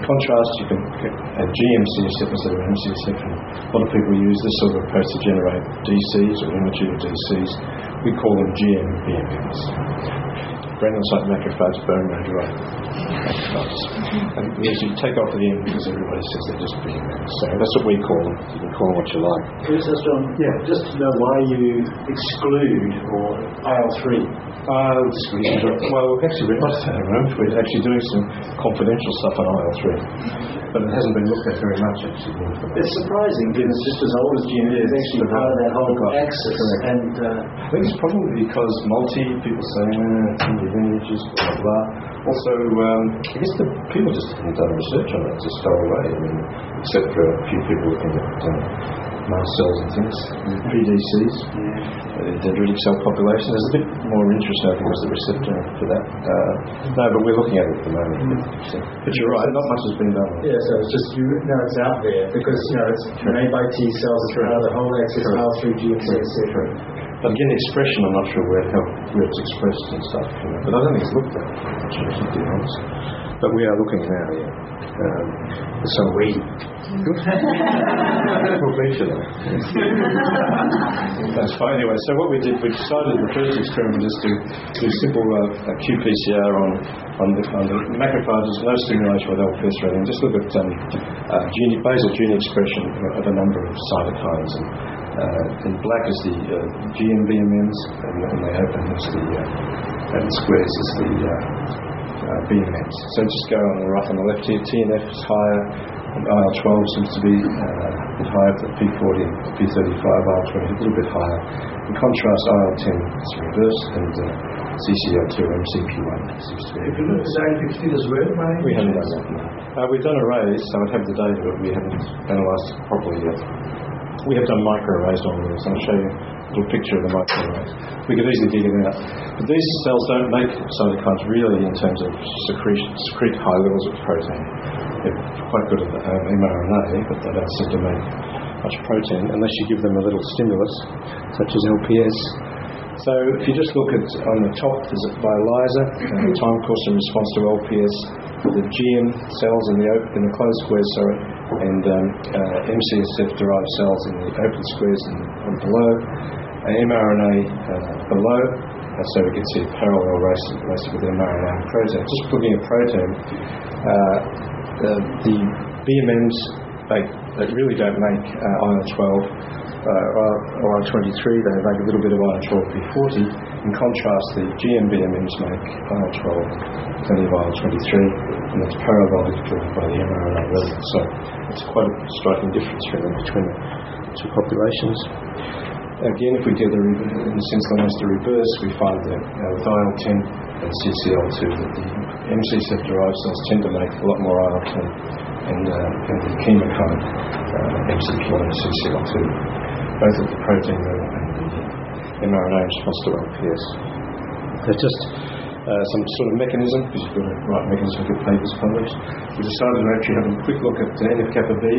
contrast, you can add GM-CSF instead of M-CSF. And a lot of people use this sort of approach to generate DCs or immature DCs. We call them GM-BMMs. Granulocyte macrophage bone marrow derived macrophages. And as you take off the M because everybody says they're just BMMs. So that's what we call them. You can call them what you like. John, just to know why you exclude or IL-3. Well, we've actually read about that around. We're actually doing some confidential stuff on IL-3, but it hasn't been looked at very much, actually. It's surprising, given it's just as old as GM. It's actually part of that whole axis. And I think it's probably because people say, lineages, blah, blah. Also, I guess the people just haven't done research on it. It just fell away. I mean, except for a few people looking at mast cells and things, PDCs, dendritic cell population. There's a bit more interest, I think, as the receptor for that. No, but we're looking at it at the moment. But you're right, not much has been done. Yeah, so it's just, it's out there because, it's made by T cells, it's part of the whole axis, IL-3, GM-CSF. But again, expression, I'm not sure where it's expressed and stuff. But I don't think it's looked at, to be honest. But we are looking now, so we. That's fine. Anyway, so what we did, we decided the first experiment is to do simple qPCR on the macrophages, no stimulation with LPS rating. Just look at basal gene expression of a number of cytokines. And in black is the GM-BMMs, and the open is and squares is the BMMs. So just go on the right and the left here. TNF is higher, and IL-12 seems to be a bit higher, but P40 and P35, IL-20 a little bit higher. In contrast, IL-10 is reversed, and CCL2 or MCP1 seems to be reversed. Have you looked at IL-15 as well, Mike? We haven't done that, no. We've done arrays, so I'd have the data, but we haven't analysed it properly yet. We have done microarrays on this. I'll show you a little picture of the microarrays. We could easily dig it out. But these cells don't make cytokines really in terms of secrete high levels of protein. They're quite good at the mRNA, but they don't seem to make much protein unless you give them a little stimulus, such as LPS. So if you just look at on the top, there's by ELISA, time course in response to LPS, the GM cells in the closed squares, and MCSF-derived cells in the open squares and below, mRNA below, so we can see a parallel race with mRNA and protein. Just looking at protein, the BMMs they really don't make IL-12 or IL-23, they make a little bit of IL-12p40. In contrast, the GM-BMMs make IL-12, plenty of IL-23, and that's parallelly driven by the mRNA level. So it's quite a striking difference between the two populations. Again, if we get in the sense one has to reverse, we find that with IL-10 and CCL2 that the MCSF-derived cells tend to make a lot more IL-10 and the chemokine MCP1 and CCL2, both at the protein level and the mRNA in response to LPS. There's just some sort of mechanism, because you've got to write mechanism to get papers published. We decided to actually have a quick look at NF-kappa B.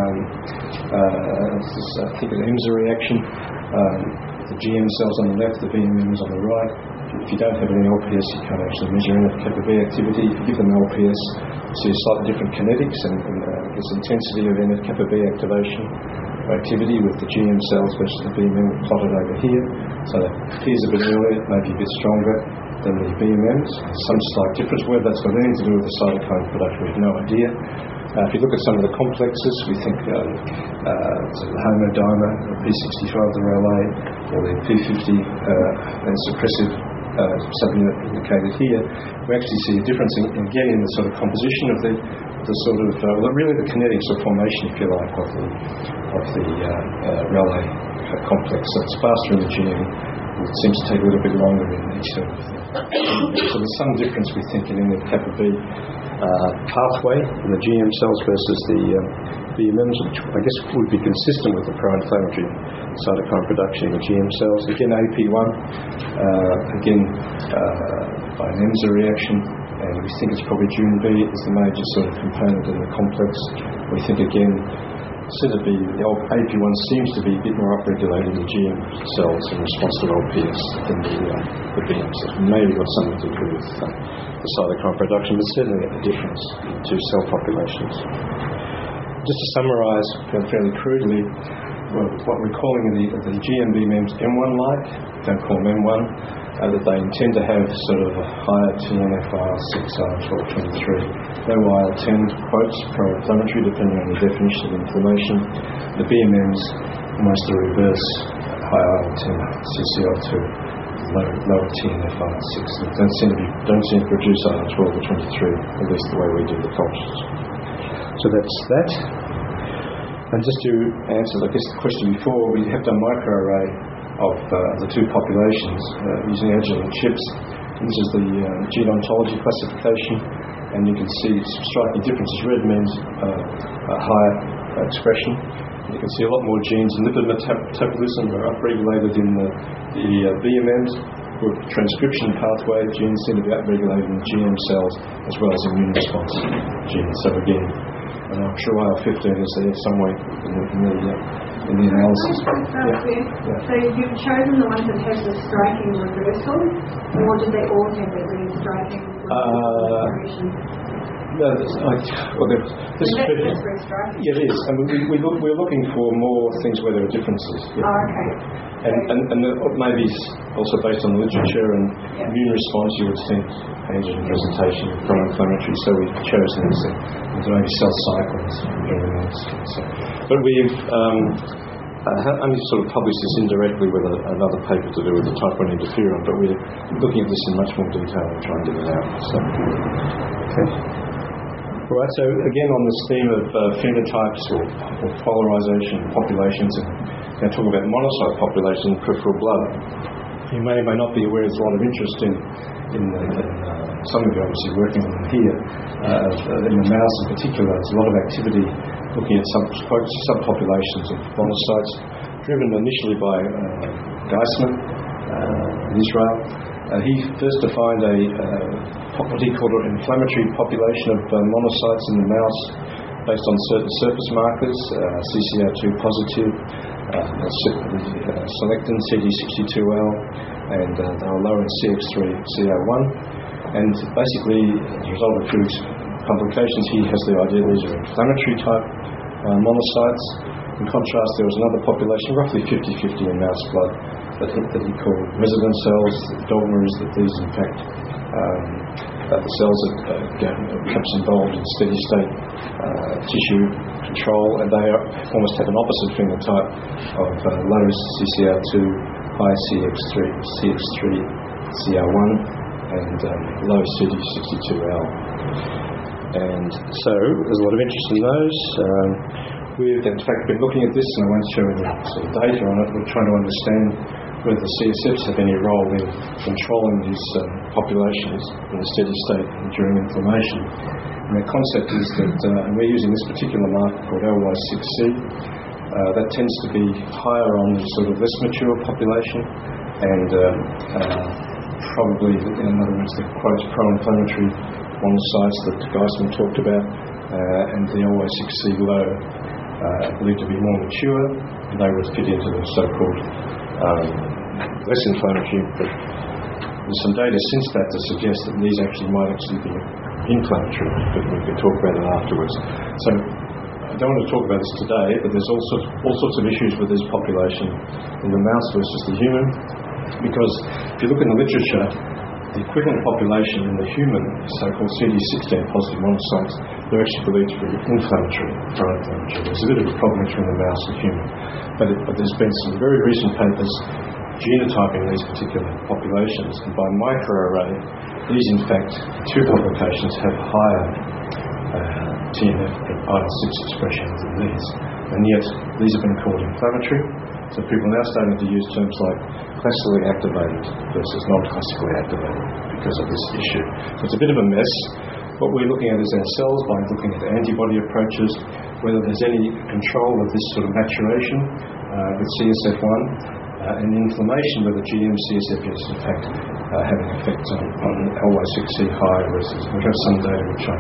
I think an EMSA reaction. The GM cells on the left, the BMMs on the right. If you don't have any LPS, you can't actually measure NF-kappa B activity. If you give them LPS, you see slightly different kinetics and intensity of NF-kappa B activity with the GM cells versus the BMM plotted over here. So that appears a bit earlier, maybe a bit stronger than the BMMs. Some slight difference. Whether that's got anything to do with the cytokine production, we have no idea. If you look at some of the complexes, we think the homodimer, P65 of the Raleigh, or the P50 and suppressive subunit indicated here, we actually see a difference in the sort of composition of the sort of really the kinetics or formation, if you like, of the Raleigh complex. So it's faster in the GM. It seems to take a little bit longer in each of them. So there's some difference, we think, in the kappa B pathway in the GM cells versus the BMMs, which I guess would be consistent with the pro-inflammatory cytokine production in the GM cells. Again, AP1, by an EMSA reaction, and we think it's probably Jun B is the major sort of component in the complex. We think again considered to be, the old AP1 seems to be a bit more upregulated in the GM cells in response to LPS than the BM cells. Maybe got something to do with the cytokine production, but certainly a difference in two cell populations. Just to summarise fairly crudely, what we're calling the GMBMs M1-like, don't call them M1, that they intend to have sort of a higher TNFR, 6R1223, no IL-10, quotes, pro-inflammatory, depending on the definition of inflammation. The BMMs, almost the reverse, high IL-10, CCL2, lower TNFR, 6. Don't seem to produce IL-12 or 23, at least the way we do the cultures. So that's that. And just to answer, I guess, the question before, we have done microarray of the two populations using Agilent chips. And this is the gene ontology classification, and you can see some striking differences. Red means higher expression. You can see a lot more genes in lipid metabolism are upregulated in the BMMs. With transcription pathway genes seem to be upregulated in GM cells as well as immune response genes. So again, and I'm sure IL-15 is there somewhere in the analysis. So you've chosen the ones that have the striking reversal, or did they all have that really striking reversal? No, this is very striking. Yeah, it is. And we're looking for more things where there are differences. Yeah. Oh, okay. And maybe also based on the literature and immune response, you would think antigen presentation, pro-inflammatory, so we've chosen these maybe cell cycles. But we've only sort of published this indirectly with another paper to do with the type 1 interferon, but we're looking at this in much more detail and trying to get it out. So, okay. All right, so again on this theme of phenotypes or polarization populations, and going to talk about monocyte population in peripheral blood. You may or may not be aware there's a lot of interest in some of you obviously working on them here, in the mouse in particular. There's a lot of activity looking at subpopulations of monocytes, driven initially by Geisman in Israel. He first defined what he called an inflammatory population of monocytes in the mouse based on certain surface markers, CCR2 positive, selectin, CD62L, and they were lower in CX3CR1. And basically, as a result of a few complications, he has the idea these are inflammatory type monocytes. In contrast, there was another population, roughly 50-50 in mouse blood, that he called resident cells. The dogma is that these, in fact, the cells that perhaps involved in steady state tissue control, and they almost have an opposite phenotype of low CCR2, high CX3CR1, and low CD62L. And so there's a lot of interest in those. We've in fact been looking at this, and I won't show any sort of data on it. We're trying to understand whether the CSFs have any role in controlling these populations in a steady state during inflammation. And the concept is that, and we're using this particular marker called LY6C, that tends to be higher on the sort of less mature population, and probably, in other words, the quote pro-inflammatory monocytes that Geisman talked about, and the LY6C low are believed to be more mature, and they would fit into the so-called less inflammatory, but there's some data since that to suggest that these might actually be inflammatory, but we can talk about it afterwards. So I don't want to talk about this today, but there's all sorts of issues with this population in the mouse versus the human, because if you look in the literature, the equivalent population in the human, so-called CD16 positive monocytes, they're actually believed to be inflammatory, pro-inflammatory. There's a bit of a problem between the mouse and human. But there's been some very recent papers genotyping these particular populations, and by microarray, these in fact, two publications have higher TNF and IL-6 expression than these, and yet these have been called inflammatory. So people are now starting to use terms like classically activated versus non-classically activated because of this issue. So it's a bit of a mess. What we're looking at is our cells by looking at antibody approaches, whether there's any control of this sort of maturation with CSF1, and inflammation whether GM CSF is in fact having an effect on LY6C high versus, we have some data which I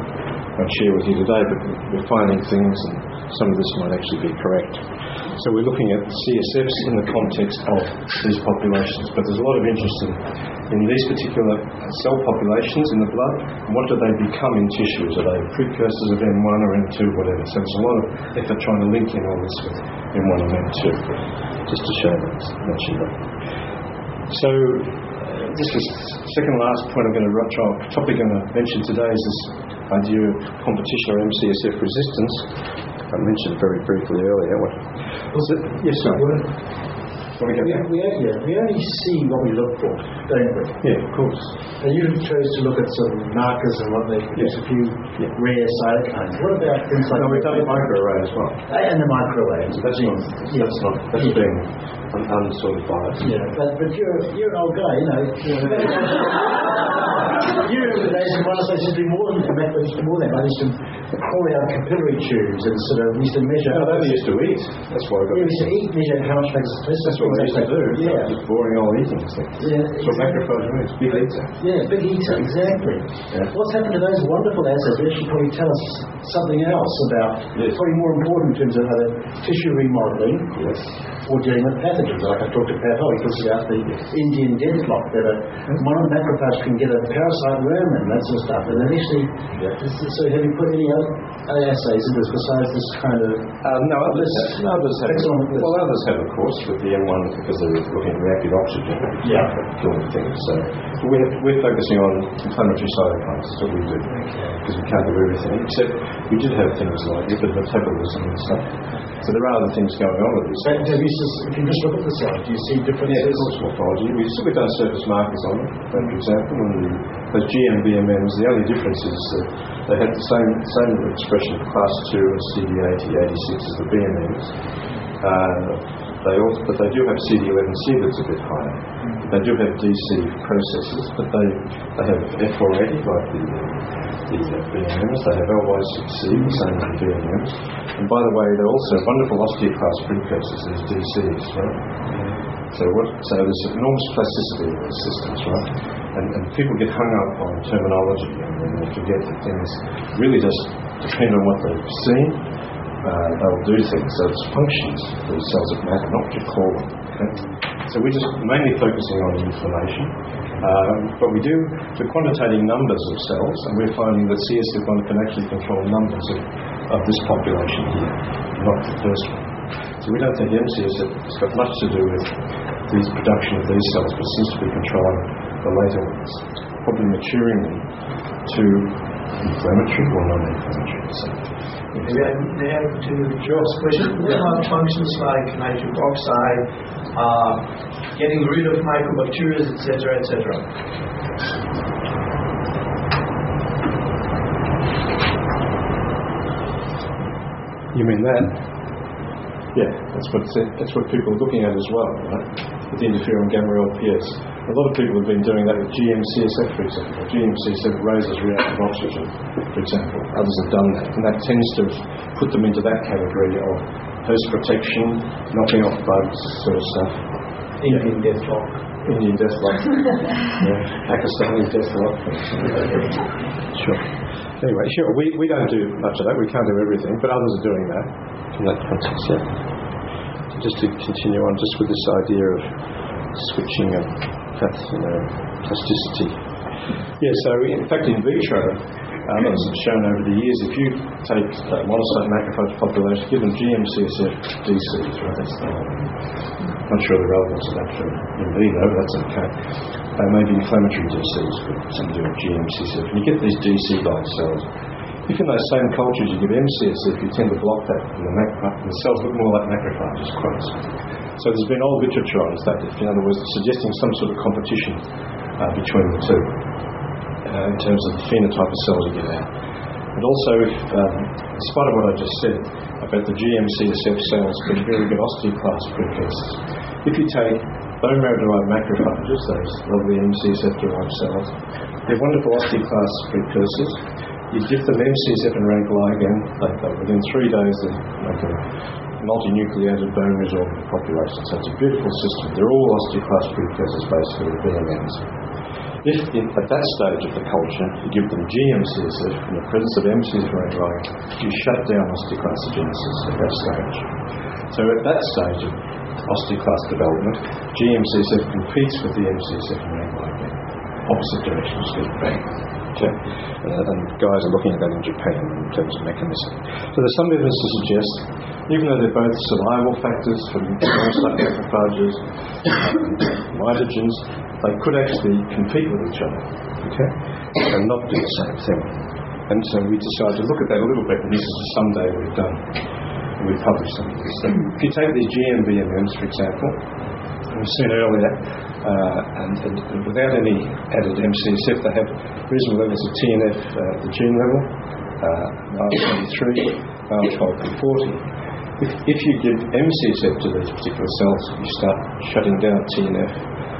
won't share with you today, but we're finding things, and some of this might actually be correct. So we're looking at CSFs in the context of these populations, but there's a lot of interest in these particular cell populations in the blood, and what do they become in tissues? Are they precursors of M1 or M2, whatever? So there's a lot of effort trying to link in all this with M1 and M2, just to show that, mention that. So this is the second last point I'm going to topic I'm going to mention today is this idea of competition or MCSF resistance. I mentioned it very briefly earlier. Yes, sir. We only see what we look for, don't we? Yeah, of course. And you chose to look at some markers and what they produce, a few rare cytokines. What about things like... No, we've done the microarray as well. And the microarray. That's being unsorted bias. Yeah, but you're an old guy, you know. You remember the days when I used to do more than that. I used to crawl out capillary tubes and sort of used to measure... No, they used to eat. That's why I got... We used to eat, measure how much makes us test. That's what they used to do. Yeah. Just boring old eating things. Yeah, that's what macrophage means. Big eater. Yeah, big eater, exactly. Yeah. What's happened to those wonderful assays? They should probably tell us something else about... Yes. Probably more important in terms of other tissue remodeling. Yes. Or dealing with pathogens. Like I talked to Pat Hall, he talks about the Indian deathlock, that one of the macrophages can get a parasite worm and that sort of stuff. And then actually, so have you put any other assays into this besides this kind of... No, others have. Well, others have, of course, with the M1 because they're looking at reactive oxygen. Yeah. Killing things. So we're focusing on inflammatory cytokines. That's what we do. Because we can't do everything. Except we did have things like lipid metabolism and stuff. So there are other things going on with this. If you just look at the cells, do you see differences? Yeah, of course, morphology. We've done surface markers on it, for example, and those GMBMMs, the only difference is that they have the same expression of class 2 and CD80, 86 as the BMMs. But they do have CD11C that's a bit higher. They do have DC processes, but they have F480 like the BMMs. They have LY6C, the same as the BMMs. And by the way, they're also wonderful osteoclast precursors, these DCs, right? So there's enormous plasticity in these systems, right? And people get hung up on terminology and they forget that things really just depend on what they've seen. They'll do things. So it's functions, these cells that matter, not what you call them. Okay? So we're just mainly focusing on inflammation. But we're quantitating numbers of cells, and we're finding that CSF1 can actually control numbers of this population here, not the first one. So we don't think MCSF has got much to do with the production of these cells, but seems to be controlling the later ones, probably maturing them to inflammatory or non-inflammatory. So, now to Joel's question, what about functions like nitric oxide, getting rid of microbacteria, etc., etc.? You mean that? Yeah, that's what people are looking at as well, right? With the interferon gamma LPS. A lot of people have been doing that with GM-CSF, for example. GM-CSF raises reactive oxygen, for example. Others have done that, and that tends to put them into that category of host protection, knocking off bugs, sort of stuff. Indian deathlock. Yeah. Pakistani deathlock. Sure. Anyway, sure, we don't do much of that. We can't do everything, but others are doing that in that context, yeah. So just to continue on just with this idea of switching of plasticity. Yeah, so in fact in vitro, others have shown over the years, if you take monocyte macrophage population, give them GM-CSF DCs, right, that's not sure the relevance of that for in vivo, but that's okay. Maybe inflammatory DCs, but something to do with GM-CSF. And you get these DC-like cells. If in those same cultures you give MCSF, you tend to block that, and the cells look more like macrophages, quite. So there's been old literature on that, in other words, suggesting some sort of competition between the two in terms of the phenotype of cells you get out. And also, in spite of what I just said about the GM-CSF cells being very good osteoclast precursors, if you take bone marrow-derived macrophages, those lovely MCSF-derived cells, they're wonderful osteoclast precursors. You dip them MCSF and rank ligand, within 3 days they make a multinucleated bone resorbent population. So it's a beautiful system. They're all osteoclast precursors basically, the BMMs. If at that stage of the culture you give them GM-CSF in the presence of MCSF antibody, you shut down osteoclastogenesis at that stage. So at that stage of osteoclast development, GM-CSF competes with the MCSF antibody. Opposite directions, bang. Okay. And guys are looking at that in Japan in terms of mechanism. So there's some evidence to suggest, even though they're both survival factors for monocyte macrophages, mitogens, they could actually compete with each other, okay, and not do the same thing. And so we decided to look at that a little bit, and this is someday we've done, and we've published some of this. So if you take these GM-BMMs, for example, we've seen earlier, and without any added MCSF, they have reasonable levels of TNF at the gene level, IL-23, IL-12p40. If you give MCSF to these particular cells, you start shutting down TNF,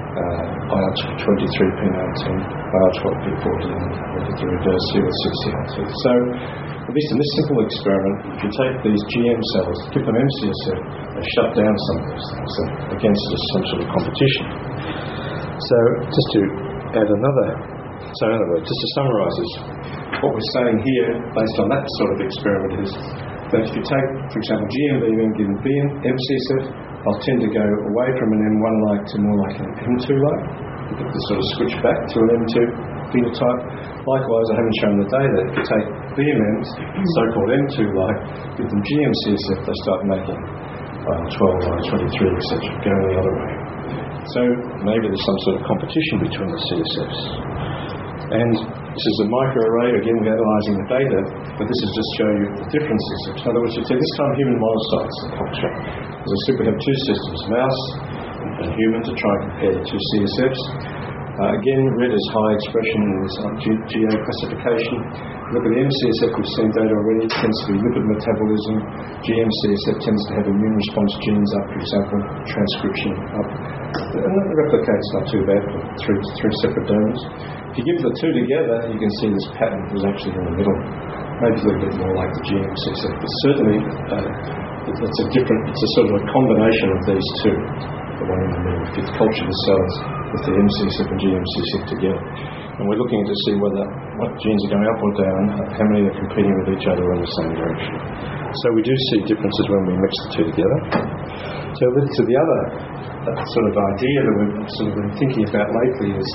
IL-23p19, IL-12p40, and the reverse here with 60 So, at least in this simple experiment, if you take these GM cells, give them MCSF, they shut down some of those things against some sort of competition. So, just to add another, so in other words, just to summarise this, what we're saying here, based on that sort of experiment, is that if you take, for example, GM-BMM given MCSF, I'll tend to go away from an M1-like to more like an M2-like. To sort of switch back to an M2 phenotype. Likewise, I haven't shown the data. If you take BMMs, so-called M2-like, give them GM-CSF, they start making IL-12, IL-23, etc., going the other way. So maybe there's some sort of competition between the CSFs. And this is a microarray, again, we're analysing the data, but this is just to show you the differences. In other words, you take this time human monocytes in culture. As I said, we have two systems, mouse and human, to try and compare the two CSFs. Again, red is high expression in this GA classification. Look at the MCSF, we've seen data already, it tends to be lipid metabolism. GM-CSF tends to have immune response genes up, for example, transcription up. And the replicate's not too bad for three separate donors. If you give the two together, you can see this pattern is actually in the middle. Maybe a little bit more like the GM-CSF, but certainly it's a sort of a combination of these two. The one in the middle, if you culture the cells with the MCSF and GM-CSF together. And we're looking to see what genes are going up or down, how many are competing with each other in the same direction. So we do see differences when we mix the two together. So to the other sort of idea that we've sort of been thinking about lately is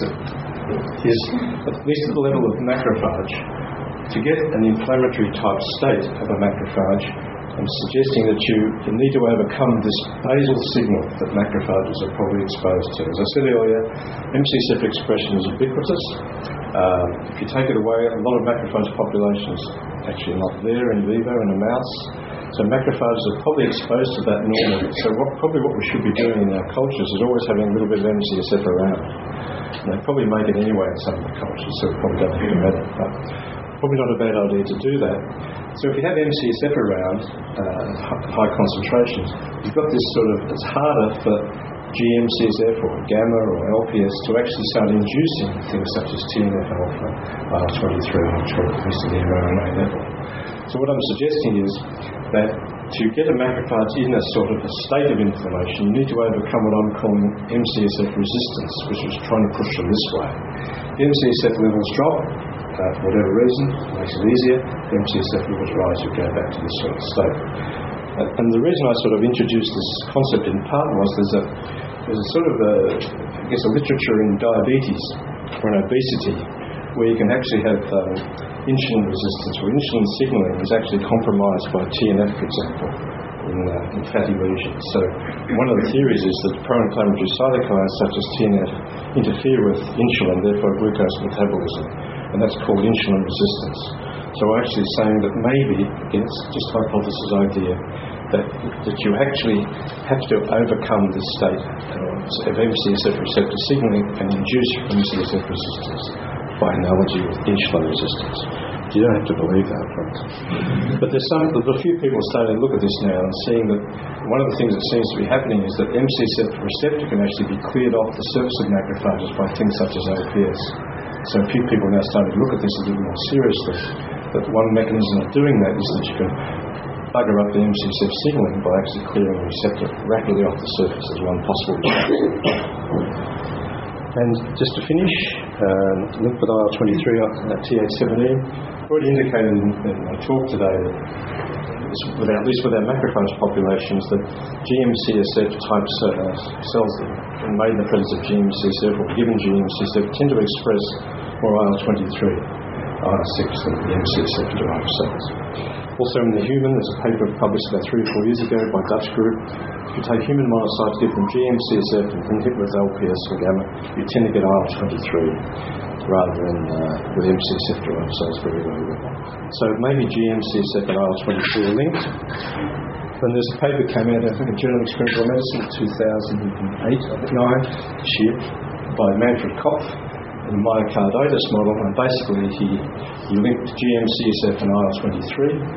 at least at the level of macrophage, to get an inflammatory type state of a macrophage, I'm suggesting that you need to overcome this basal signal that macrophages are probably exposed to. As I said earlier, MCSF expression is ubiquitous. If you take it away, a lot of macrophage populations actually not there in vivo in a mouse. So macrophages are probably exposed to that normally. So probably what we should be doing in our cultures is always having a little bit of MCSF around. And they probably make it anyway in some of the cultures, so we probably don't think about it. But probably not a bad idea to do that. So if you have MCSF around, high concentrations, you've got this sort of, it's harder for GM-CSF or gamma or LPS to actually start inducing things such as TNF-alpha, IL-23, at least at the mRNA level. So what I'm suggesting is that to get a macrophage in a sort of a state of inflammation, you need to overcome what I'm calling MCSF resistance, which is trying to push them this way. The MCSF levels drop, for whatever reason, it makes it easier. The MCSF levels rise, you go back to this sort of state. And the reason I sort of introduced this concept in part was there's a sort of a literature in diabetes or in obesity where you can actually have insulin resistance, where insulin signaling is actually compromised by TNF, for example, in fatty lesions. So one of the theories is that pro-inflammatory cytokines such as TNF interfere with insulin, therefore glucose metabolism, and that's called insulin resistance. So I'm actually saying that maybe, again, it's just a hypothesis idea, that you actually have to overcome this state of MCSF receptor signaling and induce MCSF resistance by analogy with insulin resistance. You don't have to believe that, friends. But there's a few people starting to look at this now and seeing that one of the things that seems to be happening is that MCSF receptor can actually be cleared off the surface of macrophages by things such as OPS. So a few people are now starting to look at this a little more seriously, that one mechanism of doing that is that you can bugger up the MCSF signaling by actually clearing the receptor rapidly off the surface as one possible result. And just to finish, linked with IL-23 at TH17. Already indicated in my talk today that at least with our macrophage populations, that GM-CSF type cells that are made in the presence of GM-CSF or given GM-CSF tend to express more IL-23, IL-6 than the MCSF-derived cells. Also in the human, there's a paper published about 3 or 4 years ago by a Dutch group. If you take human monocytes, give them GM-CSF and then hit with LPS or gamma, you tend to get IL-23 rather than with MCSF-derived cells very low level. So maybe GM-CSF and IL-23 are linked. Then there's a paper came out, I think, in Journal of Experimental Medicine in 2008, 9 this year, by Manfred Kopf, in the myocarditis model, and basically he linked GM-CSF and IL-23,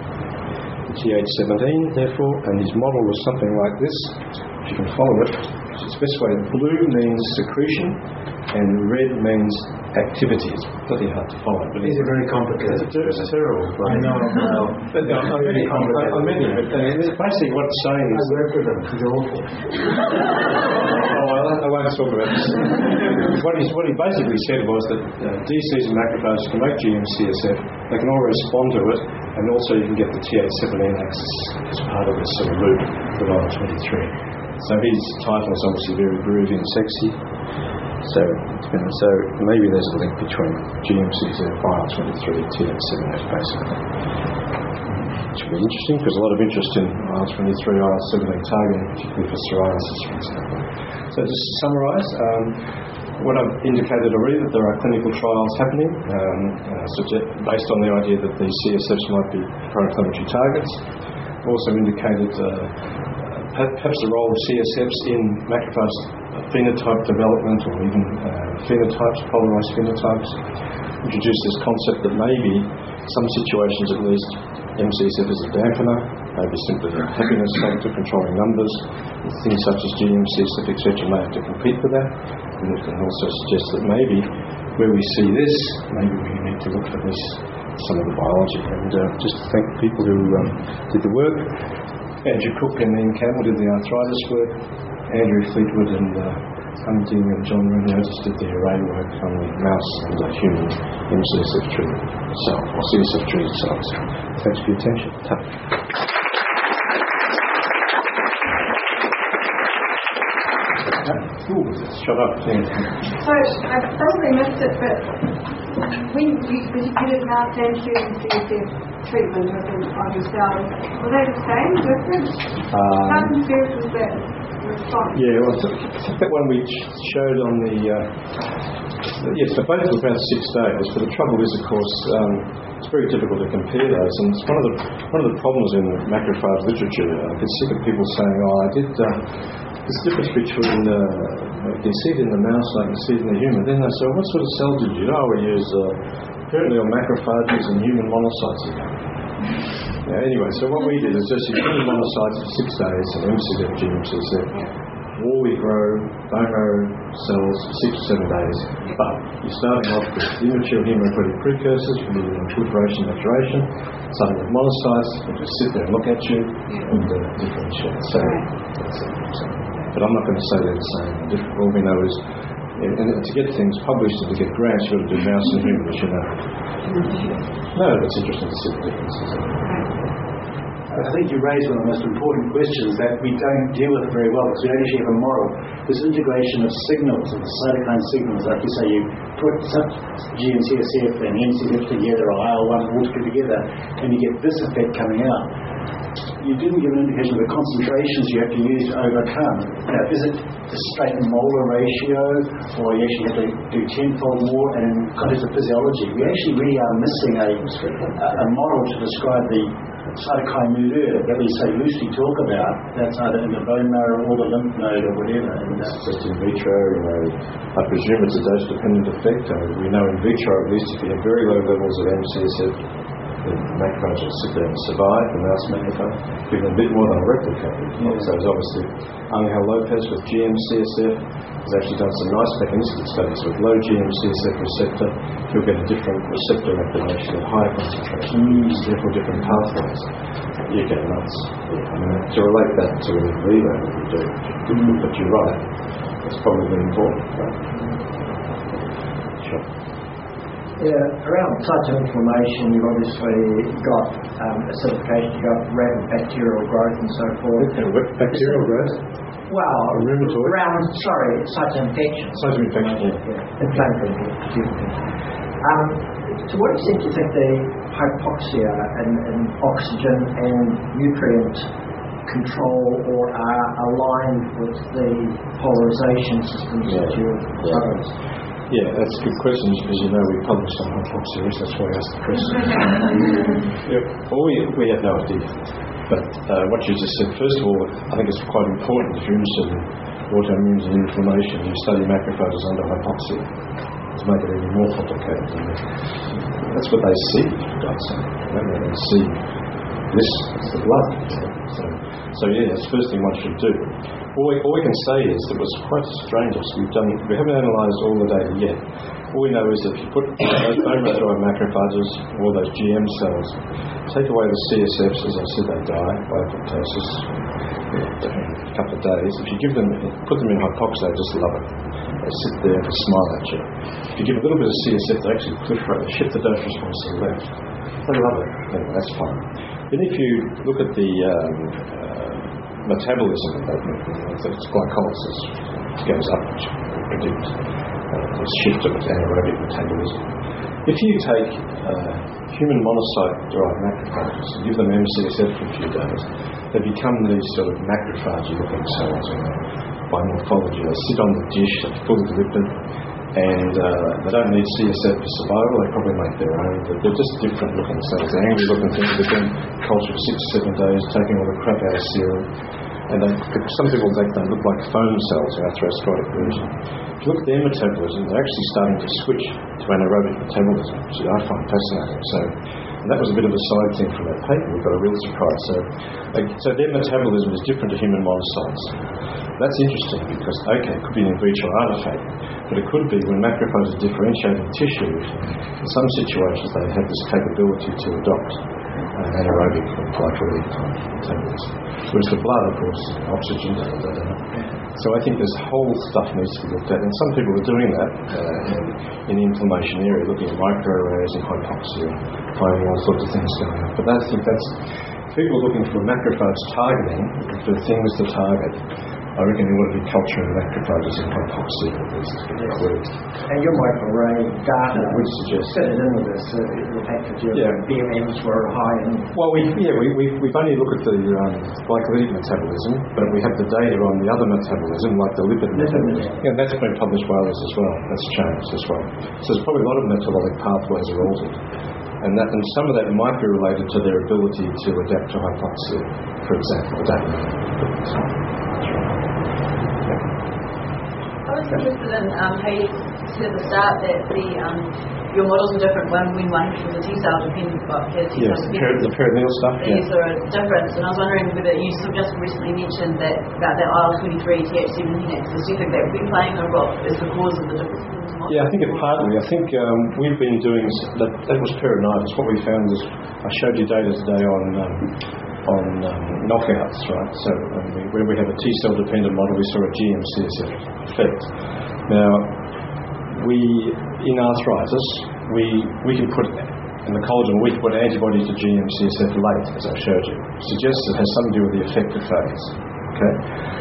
TH17 therefore, and his model was something like this. If you can follow it, it's the best way. Blue means secretion and red means activity. It's bloody hard to follow. But These are very complicated. It's terrible. I know. But I mean it. Basically what it's saying is... I work with them. They're awful. I won't talk about this. What he basically said was that DCs and macrophages can make GM-CSF, they can all respond to it, and also you can get the TH17 axis as part of this sort of loop with IL-23. So his title is obviously very groovy and sexy. So maybe there's a link between GM-CSF, IL-23, TH17 basically. Which would be interesting, because a lot of interest in IL-23, IL-17 targeting, particularly for psoriasis, for example. So just to summarise, what I've indicated already, that there are clinical trials happening based on the idea that these CSFs might be pro-inflammatory targets. I've also indicated perhaps the role of CSFs in macrophage phenotype development or even phenotypes, polarised phenotypes. Introduced this concept that maybe some situations at least MCSF is a dampener, maybe simply a happiness factor controlling numbers. Things such as GM-CSF, etc. may have to compete for that. And it can also suggest that maybe where we see this, maybe we need to look for this, some of the biology. And just to thank the people who did the work. Andrew Cook and Ian Campbell did the arthritis work. Andrew Fleetwood and Hunting and John Renner just did the array work on the mouse and the human MCSF treated cell, or CSF treated cells. Thanks for your attention. Shut up. So I probably missed it, but when you did mouse and human CSF treatment on your cells, were they the same, different? How confused was that response? Yeah, well, I think that one we showed on the... yes, so both were about 6 days, but the trouble is, of course, it's very difficult to compare those, and it's one of the problems in macrophage literature. I could see the people saying, I did... There's a difference between, you can see it in the mouse, I can see it in the human. Then they say, what sort of cell did you do? Oh, we use apparently on macrophages and human monocytes again. Anyway, so what we did is just human monocytes for 6 days and MCSF, GM-CSF. All we grow bone marrow cells for 6 to 7 days. But you're starting off with immature hematopoietic precursors from the proliferation and maturation, starting with monocytes, and just sit there and look at you and differentiate. So that's it. But I'm not going to say they're the same. All we know is, and to get things published and to get grants, you've got to do mouse and human, as you know. No, it's interesting to see the differences. I think you raised one of the most important questions that we don't deal with very well, because we don't actually have a model. This integration of signals, of the cytokine signals, like you say, you put GM-CSF and MCSF together, or IL-1 all together, and you get this effect coming out. You didn't give an indication of the concentrations you have to use to overcome. Now, is it a straight molar ratio, or you actually have to do 10-fold more? And in the context of physiology, we actually really are missing a model to describe the cytokine milieu that we say loosely talk about. That's either in the bone marrow or the lymph node or whatever. And just in vitro, I presume it's a dose-dependent effect. We know in vitro, at least, if you have very low levels of MCSF, the macrophages will sit there and survive, the mouse macrophage. Give them a bit more than a replicate. So there's obviously Angel Lopez with GM-CSF has actually done some nice mechanistic studies with low GM-CSF receptor. You'll get a different receptor activation at higher concentrations, therefore different pathways. You get nuts. I mean, to relate that to an in vivo that we do, but you're right. That's probably important. Right? Sure. Yeah, around types of inflammation, you've obviously got acidification, you've got rapid bacterial growth and so forth. Bacterial growth? Well, rheumatoid? sites of infection. Sites of infection, yeah. Inflammatory infection. To what extent do you think the hypoxia and oxygen and nutrient control or are aligned with the polarization systems that you've proposed? Yeah, that's a good question, because you know we published on hypoxia, that's why I asked the question. Well, we have no idea. But what you just said, first of all, I think it's quite important if you're interested in autoimmune and inflammation, you study macrophages under hypoxia to make it even more complicated. That's what they see, for God's sake. They see this as the blood. So yeah, that's the first thing one should do. All we can say is that it was quite strange. We haven't analysed all the data yet. All we know is that if you put those bone marrow macrophages, all those GM cells, take away the CSFs, as I said, they die by apoptosis in a couple of days. If you put them in hypoxia, they just love it. They sit there and smile at you. If you give a little bit of CSF, they actually proliferate. They shift the dose response to the left. They love it. Anyway, that's fine. Then if you look at the metabolism of that, it's glycolysis. It goes up, which we predict the shift of anaerobic metabolism. If you take human monocyte-derived macrophages and give them MCSF for a few days, they become these sort of macrophage-looking cells. By morphology, they sit on the dish, they're full of lipid, and they don't need CSF for survival. They probably make their own. They're just different looking cells. They're angry looking things. They've been cultured for 6 or 7 days, taking all the crap out of serum. And some people think they look like foam cells, the atherosclerotic version. If you look at their metabolism, they're actually starting to switch to anaerobic metabolism, which I find fascinating. And that was a bit of a side thing from that paper. We got a real surprise. So their metabolism is different to human monocytes. That's interesting because, okay, it could be an in vitro artifact, but it could be when macrophages differentiate in tissue, in some situations they have this capability to adopt anaerobic or glycolytic metabolism. Whereas the blood, of course, oxygen, So I think this whole stuff needs to be looked at, and some people are doing that in the inflammation area, looking at microarrays and hypoxia, finding all sorts of things going on. But I think that's people are looking for macrophage targeting, for things to target. I reckon you want to be culturing macrophages in hypoxia included. And your microarray data would suggest fit in with this, the fact that your BMMs were high. Well, we've only looked at the glycolytic metabolism, but we have the data on the other metabolism, like the lipid metabolism. Yeah, that's been published by others as well. That's changed as well. So there's probably a lot of metabolic pathways are altered. And some of that might be related to their ability to adapt to hypoxia, for example. I don't know. I was interested in how you said at the start that your models are different when one was a T-cell dependent, the peritoneal stuff. These are different, and I was wondering whether you just recently mentioned that about that IL-23 TH17 axis. Do you think that would be playing a role as the cause of the difference in the model? Yeah, I think it partly. I think we've been doing that was peritonitis. What we found was I showed you data today on knockouts, right? So when we have a T-cell dependent model, we saw a GM-CSF effect. Now, in arthritis, we can put in the collagen, we can put antibodies to GM-CSF late, as I showed you. It suggests it has something to do with the effector phase. Okay,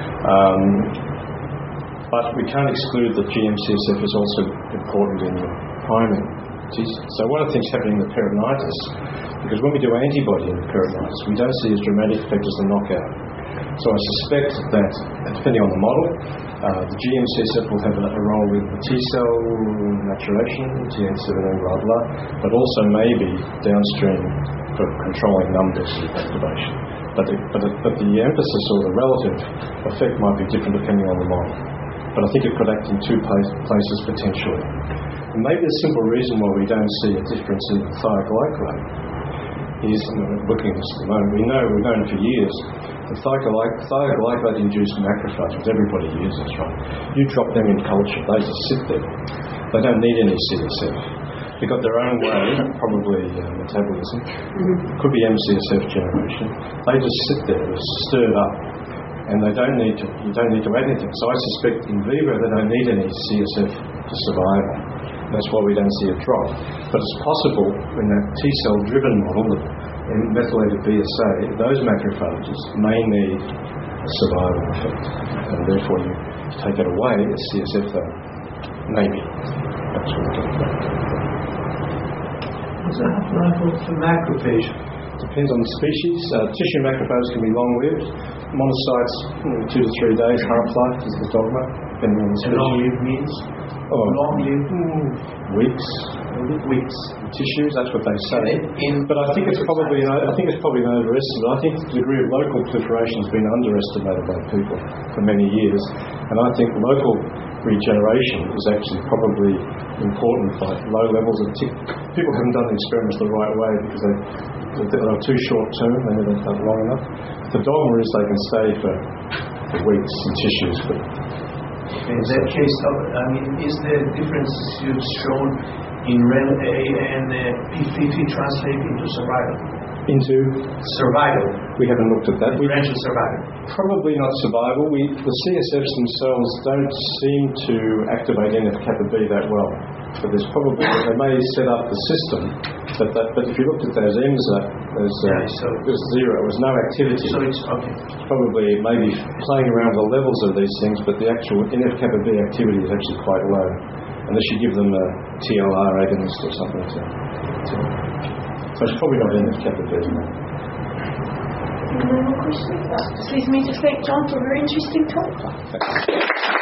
but we can't exclude that GM-CSF is also important in priming. So one of the things happening in the peritonitis, because when we do antibody in the peritonitis, we don't see as dramatic effect as the knockout. So I suspect that, depending on the model, the GM-CSF will have a role with the T-cell maturation, TN17, blah, blah, but also maybe downstream for controlling numbness activation. But the emphasis or the relative effect might be different depending on the model. But I think it could act in two places potentially. And maybe the simple reason why we don't see a difference in the thioglycolate is, looking at this at the moment, we've known for years, the thioglycolate-induced macrophages, everybody uses, right? You drop them in culture, they just sit there. They don't need any CSF. They've got their own way, probably metabolism, could be MCSF generation. They just sit there, they're stirred up, and you don't need to add anything. So I suspect in vivo they don't need any CSF to survive. That's why we don't see a drop. But it's possible in that T-cell driven model, in methylated BSA, those macrophages may need a survival effect, and therefore you take it away as CSF though. Maybe. That's what we're talking about. What's the half-life of the macrophage? Depends on the species. Tissue macrophages can be long-lived. Monocytes, 2 to 3 days. Half-life is the dogma, depending on the species. And long-lived means? Long-lived? Weeks. Tissues, that's what they say. But I think it's probably an overestimate. I think the degree of local proliferation has been underestimated by people for many years. And I think local regeneration is actually probably important, like low levels of people haven't done the experiments the right way because they're too short term, they haven't done long enough. The dogma is they can stay for weeks in tissues. But in that case, is there differences you've shown in REN-A and P50 translate into survival? Into survival. We haven't looked at that. Differential survival. Probably not survival. The CSFs themselves don't seem to activate NF-kappa B that well. But there's probably, they may set up the system, but if you looked at those EMSA, there's zero. There was no activity. So it's okay. Probably maybe playing around with the levels of these things, but the actual NF-kappa B activity is actually quite low. Unless you give them a TLR agonist or something. So it's probably not NF-kappa B. Any more questions? This leads me to thank John for a very interesting talk.